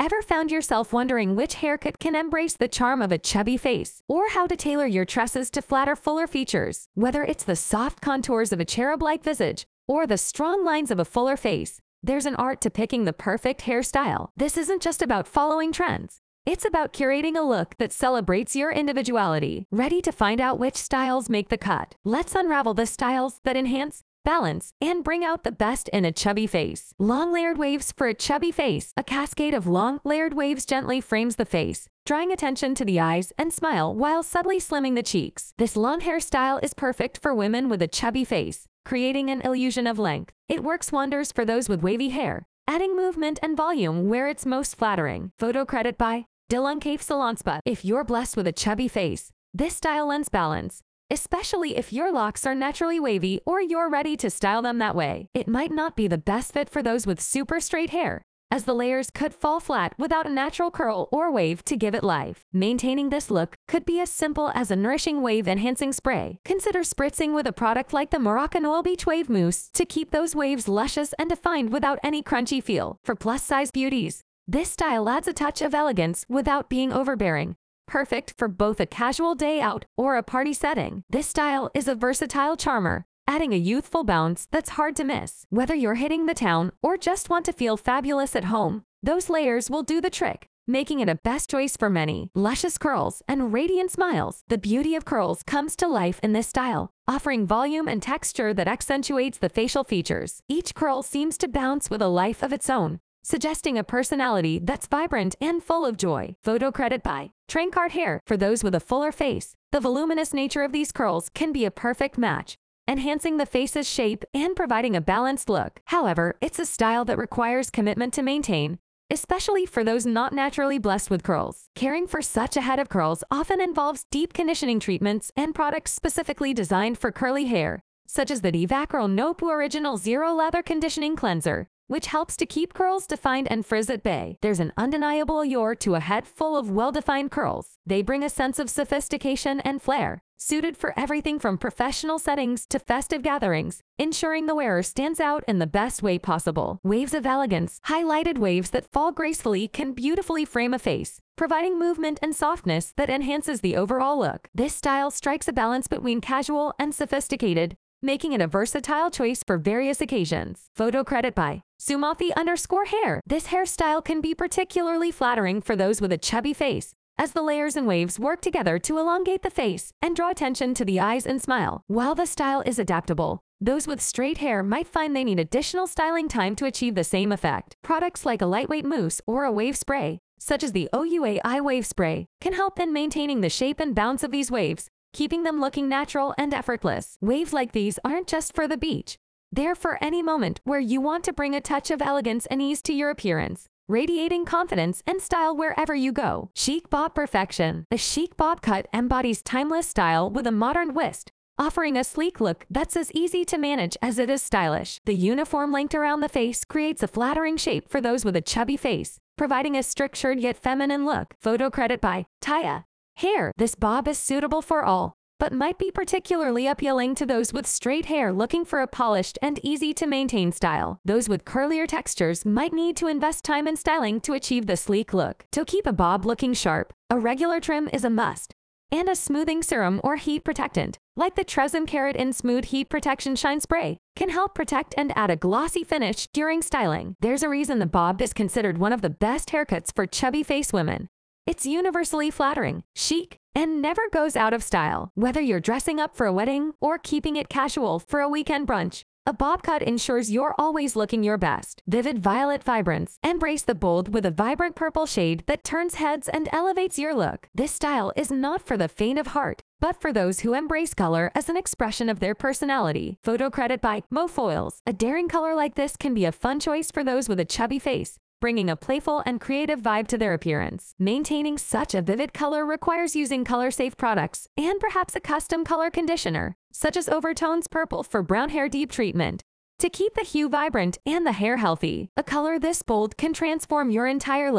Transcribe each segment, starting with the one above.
Ever found yourself wondering which haircut can embrace the charm of a chubby face, or how to tailor your tresses to flatter fuller features? Whether it's the soft contours of a cherub-like visage or the strong lines of a fuller face, there's an art to picking the perfect hairstyle. This isn't just about following trends. It's about curating a look that celebrates your individuality. Ready to find out which styles make the cut? Let's unravel the styles that enhance, balance, and bring out the best in a chubby face. Long layered waves for a chubby face. A cascade of long, layered waves gently frames the face, drawing attention to the eyes and smile while subtly slimming the cheeks. This long hairstyle is perfect for women with a chubby face, creating an illusion of length. It works wonders for those with wavy hair, adding movement and volume where it's most flattering. Photo credit by Dilancafe Salonspa. If you're blessed with a chubby face, this style lends balance, especially if your locks are naturally wavy or you're ready to style them that way. It might not be the best fit for those with super straight hair, as the layers could fall flat without a natural curl or wave to give it life. Maintaining this look could be as simple as a nourishing wave-enhancing spray. Consider spritzing with a product like the Moroccanoil Beach Wave Mousse to keep those waves luscious and defined without any crunchy feel. For plus-size beauties, this style adds a touch of elegance without being overbearing. Perfect for both a casual day out or a party setting. This style is a versatile charmer, adding a youthful bounce that's hard to miss. Whether you're hitting the town or just want to feel fabulous at home, those layers will do the trick, making it a best choice for many. Luscious curls and radiant smiles. The beauty of curls comes to life in this style, offering volume and texture that accentuates the facial features. Each curl seems to bounce with a life of its own, suggesting a personality that's vibrant and full of joy. Photo credit by Trancart Hair. For those with a fuller face, the voluminous nature of these curls can be a perfect match, enhancing the face's shape and providing a balanced look. However, it's a style that requires commitment to maintain, especially for those not naturally blessed with curls. Caring for such a head of curls often involves deep conditioning treatments and products specifically designed for curly hair, such as the Divacryl No-Poo Original Zero Lather Conditioning Cleanser, which helps to keep curls defined and frizz at bay. There's an undeniable allure to a head full of well-defined curls. They bring a sense of sophistication and flair, suited for everything from professional settings to festive gatherings, ensuring the wearer stands out in the best way possible. Waves of elegance. Highlighted waves that fall gracefully can beautifully frame a face, providing movement and softness that enhances the overall look. This style strikes a balance between casual and sophisticated, making it a versatile choice for various occasions. Photo credit by Sumathi_hair. This hairstyle can be particularly flattering for those with a chubby face, as the layers and waves work together to elongate the face and draw attention to the eyes and smile. While the style is adaptable, those with straight hair might find they need additional styling time to achieve the same effect. Products like a lightweight mousse or a wave spray, such as the OUA Eye Wave Spray, can help in maintaining the shape and bounce of these waves, keeping them looking natural and effortless. Waves like these aren't just for the beach. They're for any moment where you want to bring a touch of elegance and ease to your appearance, radiating confidence and style wherever you go. Chic Bob Perfection. The chic bob cut embodies timeless style with a modern twist, offering a sleek look that's as easy to manage as it is stylish. The uniform length around the face creates a flattering shape for those with a chubby face, providing a structured yet feminine look. Photo credit by Taya Hair. This bob is suitable for all, but might be particularly appealing to those with straight hair looking for a polished and easy-to-maintain style. Those with curlier textures might need to invest time in styling to achieve the sleek look. To keep a bob looking sharp, a regular trim is a must, and a smoothing serum or heat protectant, like the Tresemme Keratin Smooth Heat Protection Shine Spray, can help protect and add a glossy finish during styling. There's a reason the bob is considered one of the best haircuts for chubby face women. It's universally flattering, chic, and never goes out of style. Whether you're dressing up for a wedding or keeping it casual for a weekend brunch, a bob cut ensures you're always looking your best. Vivid violet vibrance. Embrace the bold with a vibrant purple shade that turns heads and elevates your look. This style is not for the faint of heart, but for those who embrace color as an expression of their personality. Photo credit by Mofoils. A daring color like this can be a fun choice for those with a chubby face, bringing a playful and creative vibe to their appearance. Maintaining such a vivid color requires using color-safe products and perhaps a custom color conditioner, such as Overtones Purple for brown hair deep treatment, to keep the hue vibrant and the hair healthy. A color this bold can transform your entire look,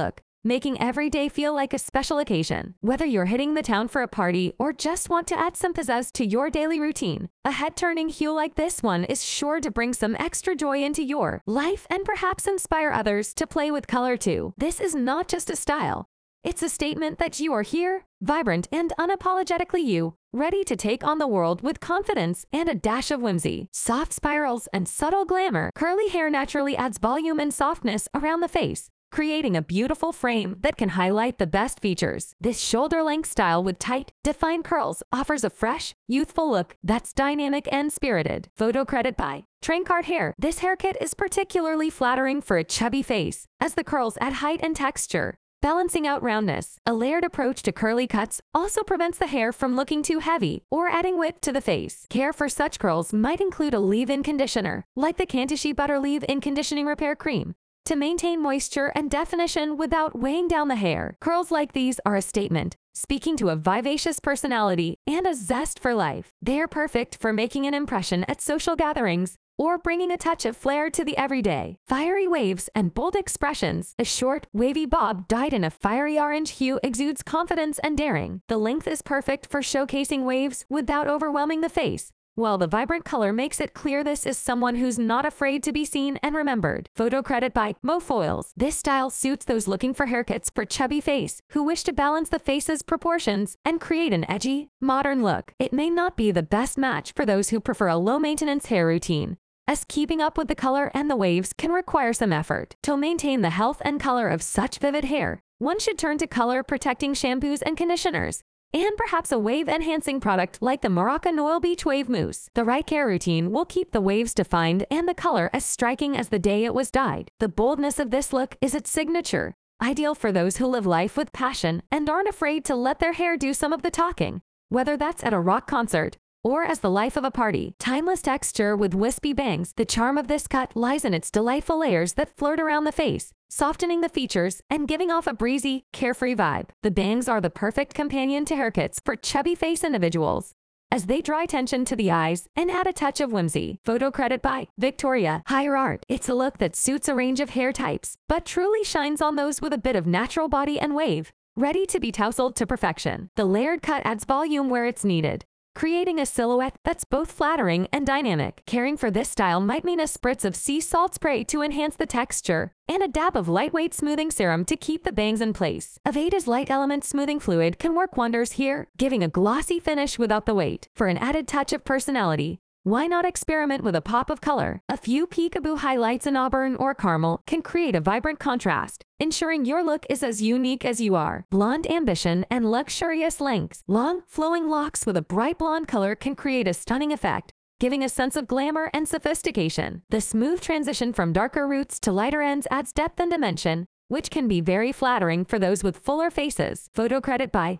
making every day feel like a special occasion. Whether you're hitting the town for a party or just want to add some pizzazz to your daily routine, a head-turning hue like this one is sure to bring some extra joy into your life and perhaps inspire others to play with color too. This is not just a style. It's a statement that you are here, vibrant and unapologetically you, ready to take on the world with confidence and a dash of whimsy. Soft spirals and subtle glamour. Curly hair naturally adds volume and softness around the face, creating a beautiful frame that can highlight the best features. This shoulder-length style with tight, defined curls offers a fresh, youthful look that's dynamic and spirited. Photo credit by Trancard Hair. This haircut is particularly flattering for a chubby face, as the curls add height and texture, balancing out roundness. A layered approach to curly cuts also prevents the hair from looking too heavy or adding width to the face. Care for such curls might include a leave-in conditioner, like the Cantucci Butter Leave-In Conditioning Repair Cream, to maintain moisture and definition without weighing down the hair. Curls like these are a statement, speaking to a vivacious personality and a zest for life. They are perfect for making an impression at social gatherings or bringing a touch of flair to the everyday. Fiery waves and bold expressions. A short, wavy bob dyed in a fiery orange hue exudes confidence and daring. The length is perfect for showcasing waves without overwhelming the face, while the vibrant color makes it clear this is someone who's not afraid to be seen and remembered. Photo credit by Mofoils. This style suits those looking for haircuts for chubby face who wish to balance the face's proportions and create an edgy, modern look. It may not be the best match for those who prefer a low-maintenance hair routine, as keeping up with the color and the waves can require some effort. To maintain the health and color of such vivid hair, one should turn to color-protecting shampoos and conditioners, and perhaps a wave-enhancing product like the Moroccan Oil Beach Wave Mousse. The right care routine will keep the waves defined and the color as striking as the day it was dyed. The boldness of this look is its signature, ideal for those who live life with passion and aren't afraid to let their hair do some of the talking, whether that's at a rock concert or as the life of a party. Timeless texture with wispy bangs. The charm of this cut lies in its delightful layers that flirt around the face, softening the features and giving off a breezy, carefree vibe. The bangs are the perfect companion to haircuts for chubby face individuals, as they draw attention to the eyes and add a touch of whimsy. Photo credit by Victoria Higher Art. It's a look that suits a range of hair types, but truly shines on those with a bit of natural body and wave, ready to be tousled to perfection. The layered cut adds volume where it's needed, creating a silhouette that's both flattering and dynamic. Caring for this style might mean a spritz of sea salt spray to enhance the texture, and a dab of lightweight smoothing serum to keep the bangs in place. Aveda's Light Element Smoothing Fluid can work wonders here, giving a glossy finish without the weight. For an added touch of personality, why not experiment with a pop of color? A few peekaboo highlights in auburn or caramel can create a vibrant contrast, ensuring your look is as unique as you are. Blonde ambition and luxurious lengths. Long, flowing locks with a bright blonde color can create a stunning effect, giving a sense of glamour and sophistication. The smooth transition from darker roots to lighter ends adds depth and dimension, which can be very flattering for those with fuller faces. Photo credit by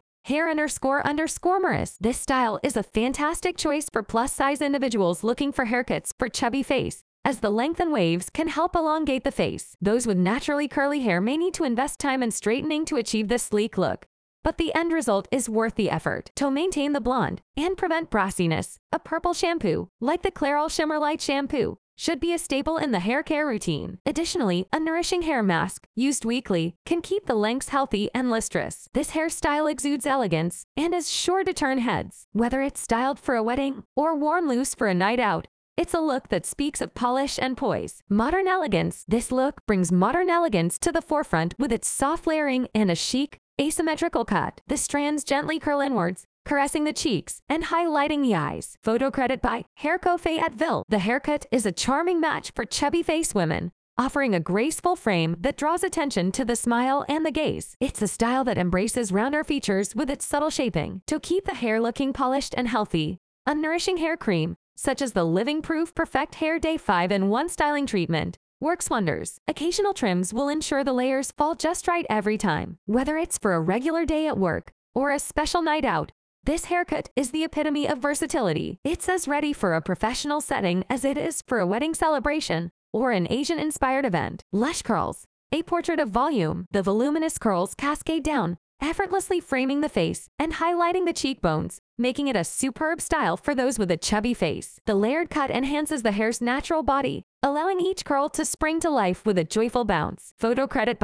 Hair__Morris. This style is a fantastic choice for plus-size individuals looking for haircuts for chubby face, as the length and waves can help elongate the face. Those with naturally curly hair may need to invest time in straightening to achieve this sleek look, but the end result is worth the effort. To maintain the blonde and prevent brassiness, a purple shampoo, like the Clairol Shimmer Light Shampoo, should be a staple in the hair care routine. Additionally, a nourishing hair mask, used weekly, can keep the lengths healthy and lustrous. This hairstyle exudes elegance and is sure to turn heads. Whether it's styled for a wedding or worn loose for a night out, it's a look that speaks of polish and poise. Modern elegance. This look brings modern elegance to the forefront with its soft layering and a chic, asymmetrical cut. The strands gently curl inwards, caressing the cheeks and highlighting the eyes. Photo credit by Hair Coiffé at Ville. The haircut is a charming match for chubby face women, offering a graceful frame that draws attention to the smile and the gaze. It's a style that embraces rounder features with its subtle shaping. To keep the hair looking polished and healthy, a nourishing hair cream, such as the Living Proof Perfect Hair Day 5-in-1 styling treatment, works wonders. Occasional trims will ensure the layers fall just right every time. Whether it's for a regular day at work or a special night out, this haircut is the epitome of versatility. It's as ready for a professional setting as it is for a wedding celebration or an Asian-inspired event. Lush curls. A portrait of volume. The voluminous curls cascade down, effortlessly framing the face and highlighting the cheekbones, making it a superb style for those with a chubby face. The layered cut enhances the hair's natural body, allowing each curl to spring to life with a joyful bounce. Photo credit by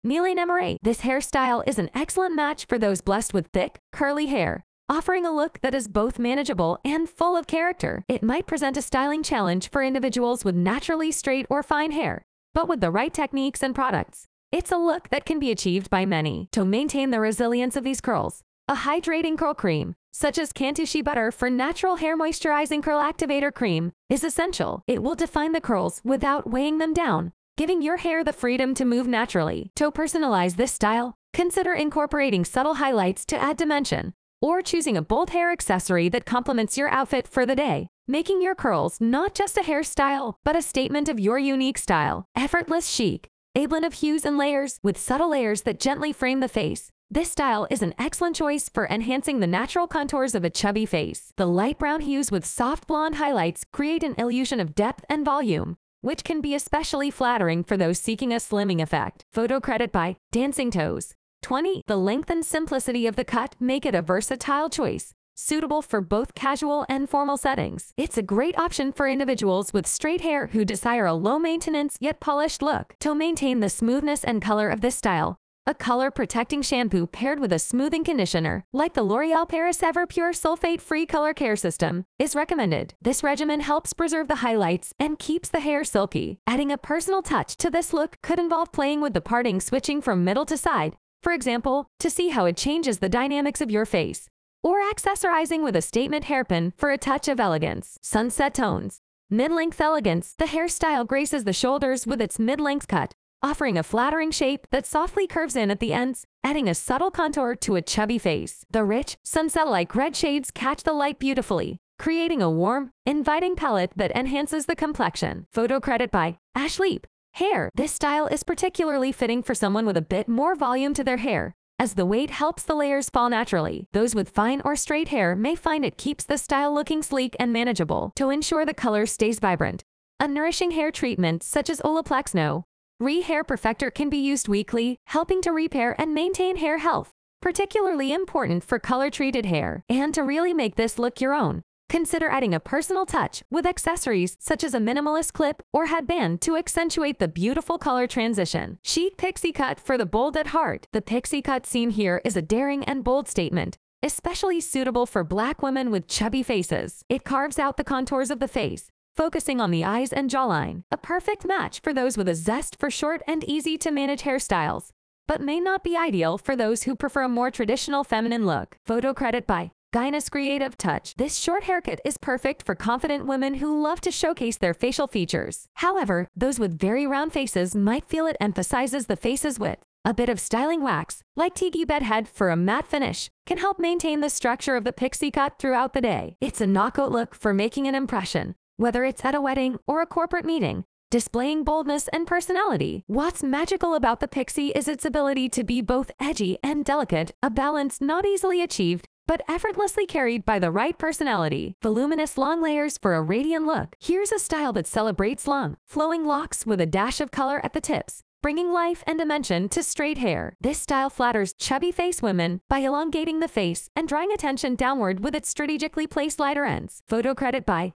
Mylène Emery. This hairstyle is an excellent match for those blessed with thick, curly hair, offering a look that is both manageable and full of character. It might present a styling challenge for individuals with naturally straight or fine hair, but with the right techniques and products, it's a look that can be achieved by many. To maintain the resilience of these curls, a hydrating curl cream, such as Cantucci Butter for Natural Hair Moisturizing Curl Activator Cream, is essential. It will define the curls without weighing them down, giving your hair the freedom to move naturally. To personalize this style, consider incorporating subtle highlights to add dimension, or choosing a bold hair accessory that complements your outfit for the day, making your curls not just a hairstyle, but a statement of your unique style. Effortless chic. A blend of hues and layers with subtle layers that gently frame the face. This style is an excellent choice for enhancing the natural contours of a chubby face. The light brown hues with soft blonde highlights create an illusion of depth and volume, which can be especially flattering for those seeking a slimming effect. Photo credit by Dancing Toes. 20. The length and simplicity of the cut make it a versatile choice, suitable for both casual and formal settings. It's a great option for individuals with straight hair who desire a low-maintenance yet polished look. To maintain the smoothness and color of this style, a color-protecting shampoo paired with a smoothing conditioner, like the L'Oreal Paris Everpure Sulfate-Free Color Care System, is recommended. This regimen helps preserve the highlights and keeps the hair silky. Adding a personal touch to this look could involve playing with the parting, switching from middle to side, for example, to see how it changes the dynamics of your face, or accessorizing with a statement hairpin for a touch of elegance. Sunset tones. Mid-length elegance. The hairstyle graces the shoulders with its mid-length cut, offering a flattering shape that softly curves in at the ends, adding a subtle contour to a chubby face. The rich, sunset-like red shades catch the light beautifully, creating a warm, inviting palette that enhances the complexion. Photo credit by Ashleep. Hair. This style is particularly fitting for someone with a bit more volume to their hair, as the weight helps the layers fall naturally. Those with fine or straight hair may find it keeps the style looking sleek and manageable. To ensure the color stays vibrant, a nourishing hair treatment such as Olaplex No. Hair Perfector can be used weekly, helping to repair and maintain hair health, particularly important for color-treated hair. And to really make this look your own, consider adding a personal touch with accessories such as a minimalist clip or headband to accentuate the beautiful color transition. Chic pixie cut for the bold at heart. The pixie cut seen here is a daring and bold statement, especially suitable for Black women with chubby faces. It carves out the contours of the face, focusing on the eyes and jawline. A perfect match for those with a zest for short and easy-to-manage hairstyles, but may not be ideal for those who prefer a more traditional feminine look. Photo credit by Gynus Creative Touch. This short haircut is perfect for confident women who love to showcase their facial features. However, those with very round faces might feel it emphasizes the face's width. A bit of styling wax, like Tiki Bedhead for a matte finish, can help maintain the structure of the pixie cut throughout the day. It's a knockout look for making an impression, whether it's at a wedding or a corporate meeting, displaying boldness and personality. What's magical about the pixie is its ability to be both edgy and delicate, a balance not easily achieved, but effortlessly carried by the right personality. Voluminous long layers for a radiant look. Here's a style that celebrates long, flowing locks with a dash of color at the tips, bringing life and dimension to straight hair. This style flatters chubby face women by elongating the face and drawing attention downward with its strategically placed lighter ends. Photo credit by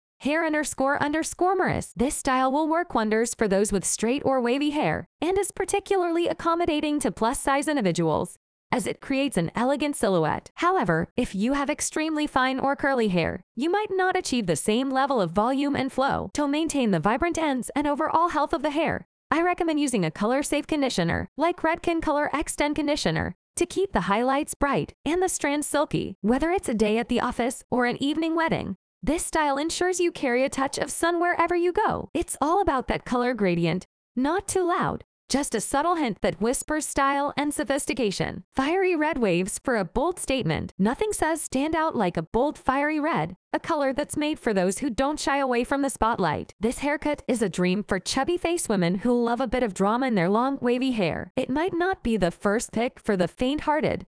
Hair__Morris. This style will work wonders for those with straight or wavy hair and is particularly accommodating to plus-size individuals, as it creates an elegant silhouette. However, if you have extremely fine or curly hair, you might not achieve the same level of volume and flow. To maintain the vibrant ends and overall health of the hair, I recommend using a color-safe conditioner, like Redken Color Extend Conditioner, to keep the highlights bright and the strands silky. Whether it's a day at the office or an evening wedding, this style ensures you carry a touch of sun wherever you go. It's all about that color gradient, not too loud, just a subtle hint that whispers style and sophistication. Fiery red waves for a bold statement. Nothing says stand out like a bold fiery red, a color that's made for those who don't shy away from the spotlight. This haircut is a dream for chubby face women who love a bit of drama in their long, wavy hair. It might not be the first pick for the faint-hearted,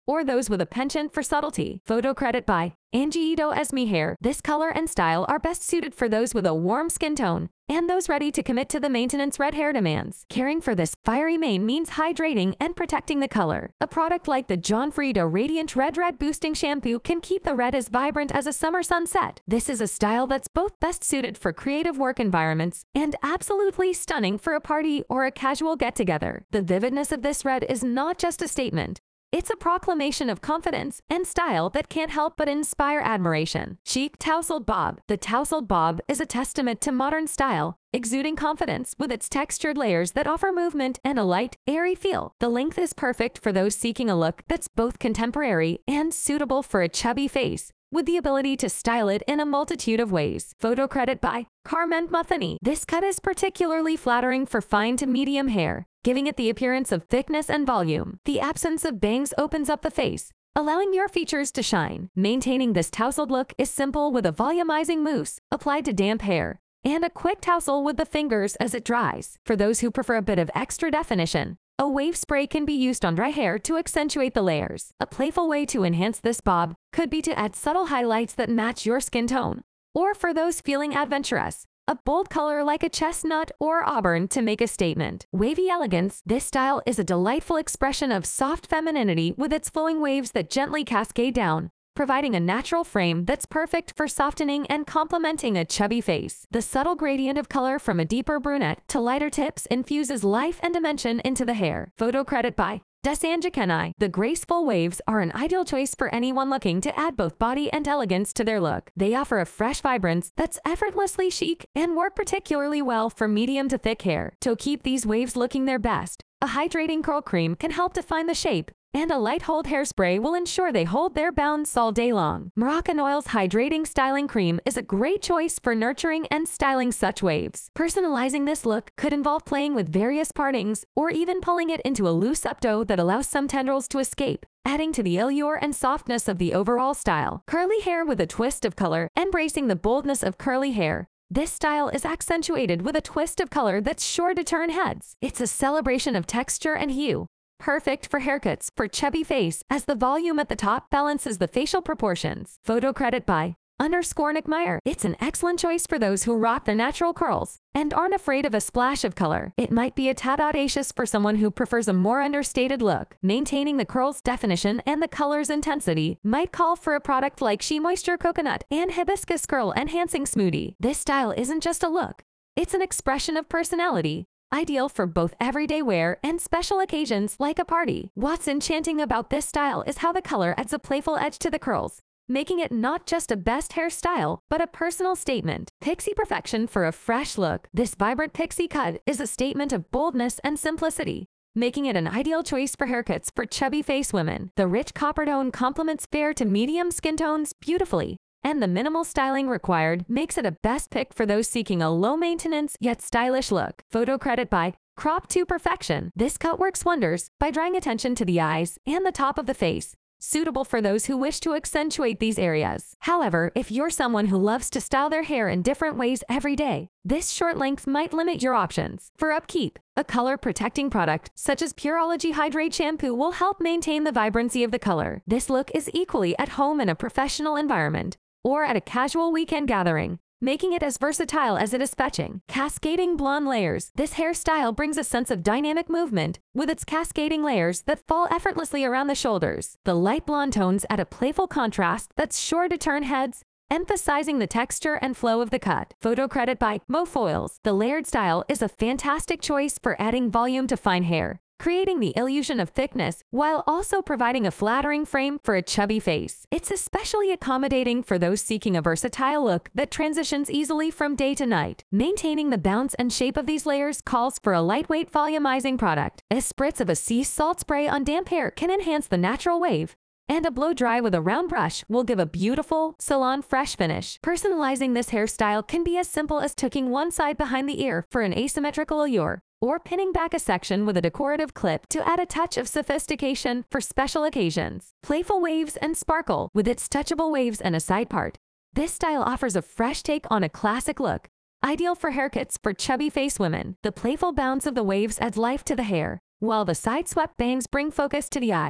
or those with a penchant for subtlety. Photo credit by Angie Ito Esme Hair. This color and style are best suited for those with a warm skin tone and those ready to commit to the maintenance red hair demands. Caring for this fiery mane means hydrating and protecting the color. A product like the John Frieda Radiant Red Boosting Shampoo can keep the red as vibrant as a summer sunset. This is a style that's both best suited for creative work environments and absolutely stunning for a party or a casual get-together. The vividness of this red is not just a statement. It's a proclamation of confidence and style that can't help but inspire admiration. Chic Tousled Bob. The tousled bob is a testament to modern style, exuding confidence with its textured layers that offer movement and a light, airy feel. The length is perfect for those seeking a look that's both contemporary and suitable for a chubby face, with the ability to style it in a multitude of ways. Photo credit by Carmen Mutheny. This cut is particularly flattering for fine to medium hair, giving it the appearance of thickness and volume. The absence of bangs opens up the face, allowing your features to shine. Maintaining this tousled look is simple with a volumizing mousse applied to damp hair and a quick tousle with the fingers as it dries. For those who prefer a bit of extra definition, a wave spray can be used on dry hair to accentuate the layers. A playful way to enhance this bob could be to add subtle highlights that match your skin tone. Or for those feeling adventurous, a bold color like a chestnut or auburn to make a statement. Wavy elegance. This style is a delightful expression of soft femininity with its flowing waves that gently cascade down, providing a natural frame that's perfect for softening and complementing a chubby face. The subtle gradient of color from a deeper brunette to lighter tips infuses life and dimension into the hair. Photo credit by Desanja Kenai. The graceful waves are an ideal choice for anyone looking to add both body and elegance to their look. They offer a fresh vibrance that's effortlessly chic and work particularly well for medium to thick hair. To keep these waves looking their best, a hydrating curl cream can help define the shape, and a light hold hairspray will ensure they hold their bounds all day long. Moroccanoil's Hydrating Styling Cream is a great choice for nurturing and styling such waves. Personalizing this look could involve playing with various partings or even pulling it into a loose updo that allows some tendrils to escape, adding to the allure and softness of the overall style. Curly hair with a twist of color. Embracing the boldness of curly hair, this style is accentuated with a twist of color that's sure to turn heads. It's a celebration of texture and hue, perfect for haircuts for chubby face as the volume at the top balances the facial proportions. Photo credit by _Nick Meyer. It's an excellent choice for those who rock their natural curls and aren't afraid of a splash of color. It might be a tad audacious for someone who prefers a more understated look. Maintaining the curl's definition and the color's intensity might call for a product like She Moisture Coconut and Hibiscus Curl Enhancing Smoothie. This style isn't just a look, it's an expression of personality, ideal for both everyday wear and special occasions like a party. What's enchanting about this style is how the color adds a playful edge to the curls, making it not just a best hairstyle, but a personal statement. Pixie Perfection for a fresh look. This vibrant pixie cut is a statement of boldness and simplicity, making it an ideal choice for haircuts for chubby face women. The rich copper tone complements fair to medium skin tones beautifully, and the minimal styling required makes it a best pick for those seeking a low-maintenance yet stylish look. Photo credit by Crop to Perfection. This cut works wonders by drawing attention to the eyes and the top of the face, suitable for those who wish to accentuate these areas. However, if you're someone who loves to style their hair in different ways every day, this short length might limit your options. For upkeep, a color-protecting product such as Pureology Hydrate Shampoo will help maintain the vibrancy of the color. This look is equally at home in a professional environment or at a casual weekend gathering, making it as versatile as it is fetching. Cascading blonde layers. This hairstyle brings a sense of dynamic movement with its cascading layers that fall effortlessly around the shoulders. The light blonde tones add a playful contrast that's sure to turn heads, emphasizing the texture and flow of the cut. Photo credit by Mofoils. The layered style is a fantastic choice for adding volume to fine hair, creating the illusion of thickness while also providing a flattering frame for a chubby face. It's especially accommodating for those seeking a versatile look that transitions easily from day to night. Maintaining the bounce and shape of these layers calls for a lightweight volumizing product. A spritz of a sea salt spray on damp hair can enhance the natural wave, and a blow dry with a round brush will give a beautiful, salon fresh finish. Personalizing this hairstyle can be as simple as tucking one side behind the ear for an asymmetrical allure, or pinning back a section with a decorative clip to add a touch of sophistication for special occasions. Playful waves and sparkle. With its touchable waves and a side part, this style offers a fresh take on a classic look, ideal for haircuts for chubby face women. The playful bounce of the waves adds life to the hair, while the side-swept bangs bring focus to the eyes,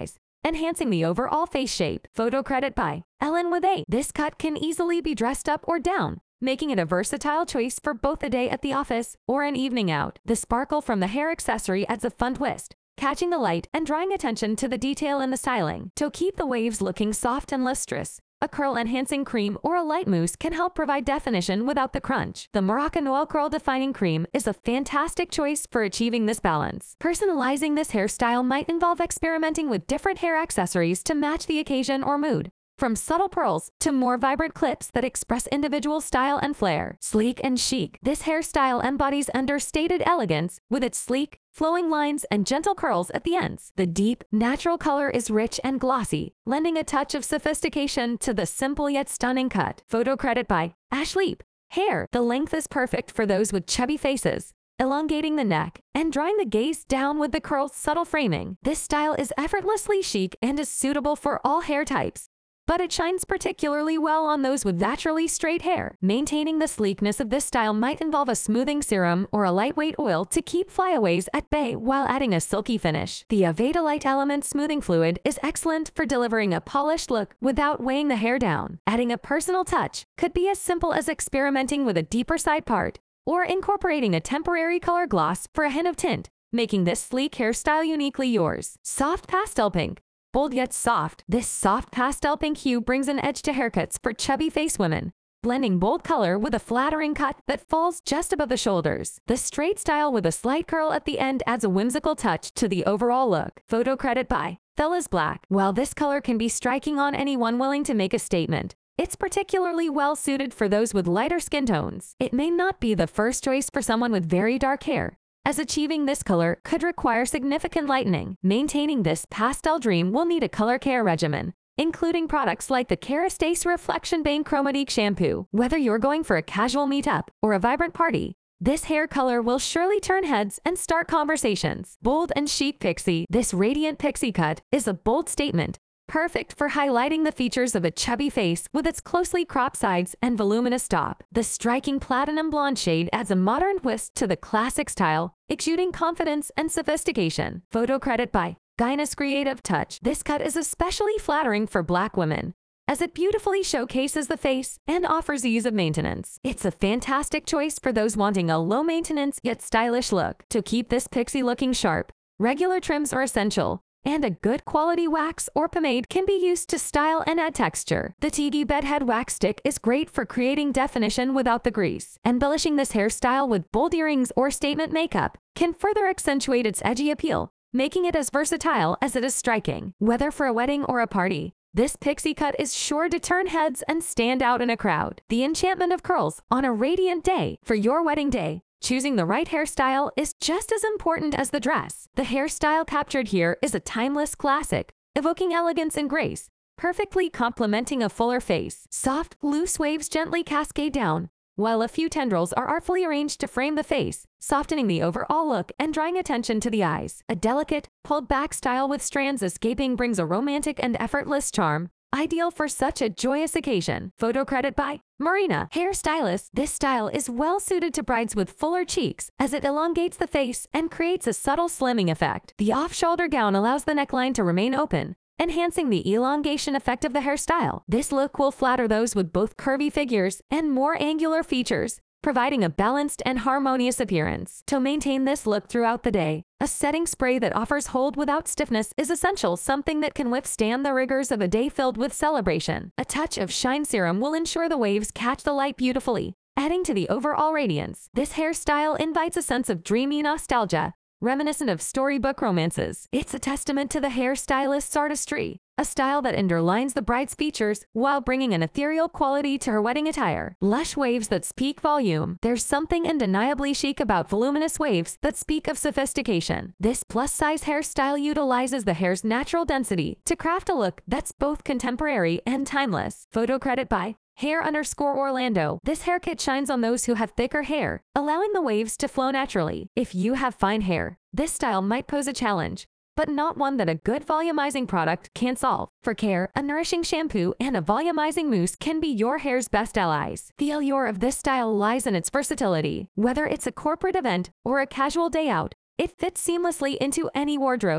enhancing the overall face shape. Photo credit by Ellen with A. This cut can easily be dressed up or down, making it a versatile choice for both a day at the office or an evening out. The sparkle from the hair accessory adds a fun twist, catching the light and drawing attention to the detail in the styling. To keep the waves looking soft and lustrous, a curl-enhancing cream or a light mousse can help provide definition without the crunch. The Moroccanoil Curl Defining Cream is a fantastic choice for achieving this balance. Personalizing this hairstyle might involve experimenting with different hair accessories to match the occasion or mood, from subtle pearls to more vibrant clips that express individual style and flair. Sleek and chic, this hairstyle embodies understated elegance with its sleek, flowing lines and gentle curls at the ends. The deep, natural color is rich and glossy, lending a touch of sophistication to the simple yet stunning cut. Photo credit by Ashleep. Hair. The length is perfect for those with chubby faces, elongating the neck and drawing the gaze down with the curl's subtle framing. This style is effortlessly chic and is suitable for all hair types, but it shines particularly well on those with naturally straight hair. Maintaining the sleekness of this style might involve a smoothing serum or a lightweight oil to keep flyaways at bay while adding a silky finish. The Aveda Light Element Smoothing Fluid is excellent for delivering a polished look without weighing the hair down. Adding a personal touch could be as simple as experimenting with a deeper side part or incorporating a temporary color gloss for a hint of tint, making this sleek hairstyle uniquely yours. Soft pastel pink. Bold yet soft, this soft pastel pink hue brings an edge to haircuts for chubby face women, blending bold color with a flattering cut that falls just above the shoulders. The straight style with a slight curl at the end adds a whimsical touch to the overall look. Photo credit by Fellas Black. While this color can be striking on anyone willing to make a statement, it's particularly well suited for those with lighter skin tones. It may not be the first choice for someone with very dark hair, as achieving this color could require significant lightening. Maintaining this pastel dream will need a color care regimen, including products like the Kerastase Reflection Bane Chromatiques Shampoo. Whether you're going for a casual meetup or a vibrant party, this hair color will surely turn heads and start conversations. Bold and chic pixie. This radiant pixie cut is a bold statement, perfect for highlighting the features of a chubby face with its closely cropped sides and voluminous top. The striking platinum blonde shade adds a modern twist to the classic style, exuding confidence and sophistication. Photo credit by Gynus Creative Touch. This cut is especially flattering for Black women, as it beautifully showcases the face and offers ease of maintenance. It's a fantastic choice for those wanting a low-maintenance yet stylish look. To keep this pixie looking sharp, regular trims are essential, and a good quality wax or pomade can be used to style and add texture. The Tigi Bedhead Wax Stick is great for creating definition without the grease. Embellishing this hairstyle with bold earrings or statement makeup can further accentuate its edgy appeal, making it as versatile as it is striking. Whether for a wedding or a party, this pixie cut is sure to turn heads and stand out in a crowd. The enchantment of curls on a radiant day. For your wedding day, choosing the right hairstyle is just as important as the dress. The hairstyle captured here is a timeless classic, evoking elegance and grace, perfectly complementing a fuller face. Soft, loose waves gently cascade down, while a few tendrils are artfully arranged to frame the face, softening the overall look and drawing attention to the eyes. A delicate, pulled-back style with strands escaping brings a romantic and effortless charm, ideal for such a joyous occasion. Photo credit by Marina. Hairstylist. This style is well suited to brides with fuller cheeks, as it elongates the face and creates a subtle slimming effect. The off-shoulder gown allows the neckline to remain open, enhancing the elongation effect of the hairstyle. This look will flatter those with both curvy figures and more angular features, providing a balanced and harmonious appearance. To maintain this look throughout the day, a setting spray that offers hold without stiffness is essential, something that can withstand the rigors of a day filled with celebration. A touch of shine serum will ensure the waves catch the light beautifully, adding to the overall radiance. This hairstyle invites a sense of dreamy nostalgia, reminiscent of storybook romances. It's a testament to the hairstylist's artistry, a style that underlines the bride's features while bringing an ethereal quality to her wedding attire. Lush waves that speak volume. There's something undeniably chic about voluminous waves that speak of sophistication. This plus-size hairstyle utilizes the hair's natural density to craft a look that's both contemporary and timeless. Photo credit by Hair_Orlando. This hair kit shines on those who have thicker hair, allowing the waves to flow naturally. If you have fine hair, this style might pose a challenge, but not one that a good volumizing product can't solve. For care, a nourishing shampoo and a volumizing mousse can be your hair's best allies. The allure of this style lies in its versatility. Whether it's a corporate event or a casual day out, it fits seamlessly into any wardrobe,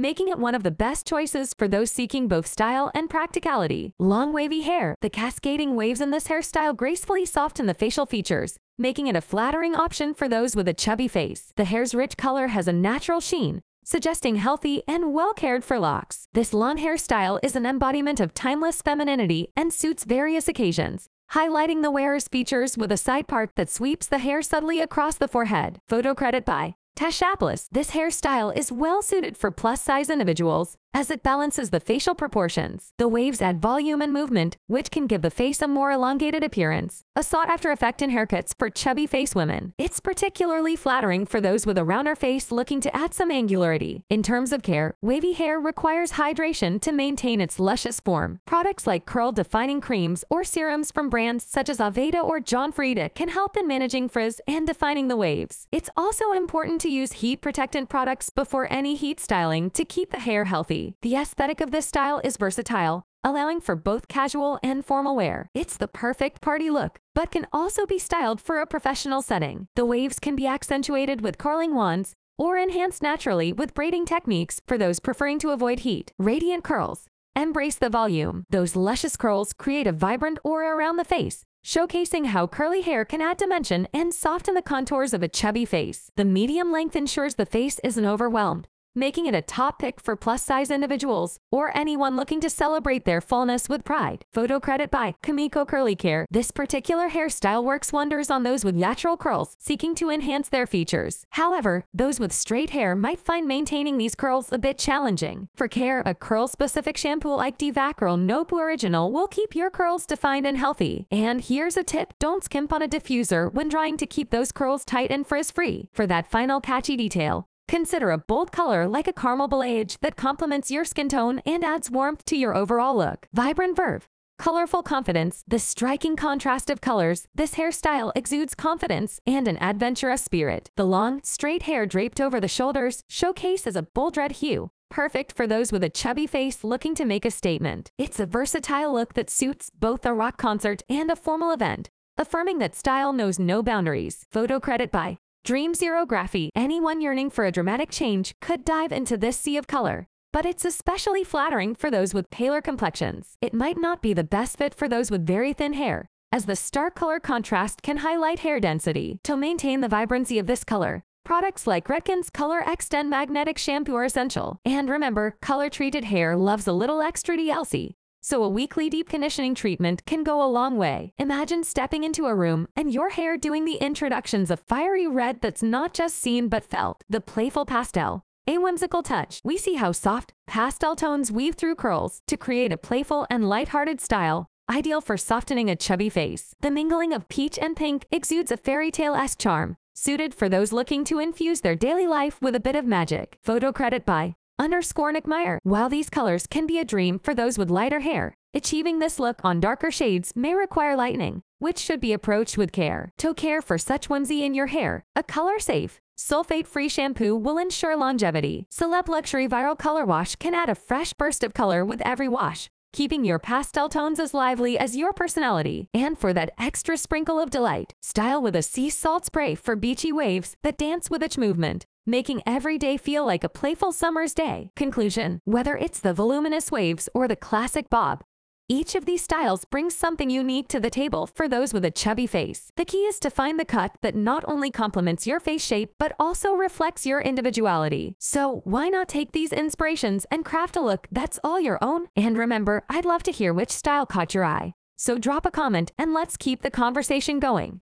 making it one of the best choices for those seeking both style and practicality. Long wavy hair. The cascading waves in this hairstyle gracefully soften the facial features, making it a flattering option for those with a chubby face. The hair's rich color has a natural sheen, suggesting healthy and well-cared-for locks. This long hairstyle is an embodiment of timeless femininity and suits various occasions, highlighting the wearer's features with a side part that sweeps the hair subtly across the forehead. Photo credit by Tashaplis. This hairstyle is well-suited for plus-size individuals as it balances the facial proportions. The waves add volume and movement, which can give the face a more elongated appearance, a sought-after effect in haircuts for chubby face women. It's particularly flattering for those with a rounder face looking to add some angularity. In terms of care, wavy hair requires hydration to maintain its luscious form. Products like curl-defining creams or serums from brands such as Aveda or John Frieda can help in managing frizz and defining the waves. It's also important to use heat-protectant products before any heat styling to keep the hair healthy. The aesthetic of this style is versatile, allowing for both casual and formal wear. It's the perfect party look, but can also be styled for a professional setting. The waves can be accentuated with curling wands or enhanced naturally with braiding techniques for those preferring to avoid heat. Radiant curls. Embrace the volume. Those luscious curls create a vibrant aura around the face, showcasing how curly hair can add dimension and soften the contours of a chubby face. The medium length ensures the face isn't overwhelmed, making it a top pick for plus-size individuals or anyone looking to celebrate their fullness with pride. Photo credit by Kamiko Curly Care. This particular hairstyle works wonders on those with natural curls seeking to enhance their features. However, those with straight hair might find maintaining these curls a bit challenging. For care, a curl-specific shampoo like Divacryl Nope Original will keep your curls defined and healthy. And here's a tip: don't skimp on a diffuser when drying to keep those curls tight and frizz-free. For that final catchy detail, consider a bold color like a caramel beige that complements your skin tone and adds warmth to your overall look. Vibrant verve. Colorful confidence. The striking contrast of colors, this hairstyle exudes confidence and an adventurous spirit. The long, straight hair draped over the shoulders showcases a bold red hue, perfect for those with a chubby face looking to make a statement. It's a versatile look that suits both a rock concert and a formal event, affirming that style knows no boundaries. Photo credit by Dream Xerography. Anyone yearning for a dramatic change could dive into this sea of color, but it's especially flattering for those with paler complexions. It might not be the best fit for those with very thin hair, as the stark color contrast can highlight hair density. To maintain the vibrancy of this color, products like Redken's Color Extend Magnetic Shampoo are essential. And remember, color-treated hair loves a little extra TLC, so a weekly deep conditioning treatment can go a long way. Imagine stepping into a room and your hair doing the introductions of fiery red that's not just seen but felt. The playful pastel. A whimsical touch. We see how soft, pastel tones weave through curls to create a playful and lighthearted style, ideal for softening a chubby face. The mingling of peach and pink exudes a fairy tale-esque charm, suited for those looking to infuse their daily life with a bit of magic. Photo credit by _Nickmeyer. While these colors can be a dream for those with lighter hair, achieving this look on darker shades may require lightening, which should be approached with care. To care for such whimsy in your hair, a color-safe, sulfate-free shampoo will ensure longevity. Celeb Luxury Viral Color Wash can add a fresh burst of color with every wash, keeping your pastel tones as lively as your personality. And for that extra sprinkle of delight, style with a sea salt spray for beachy waves that dance with each movement, making every day feel like a playful summer's day. Conclusion: whether it's the voluminous waves or the classic bob, each of these styles brings something unique to the table for those with a chubby face. The key is to find the cut that not only complements your face shape but also reflects your individuality. So why not take these inspirations and craft a look that's all your own? And remember, I'd love to hear which style caught your eye. So drop a comment and let's keep the conversation going.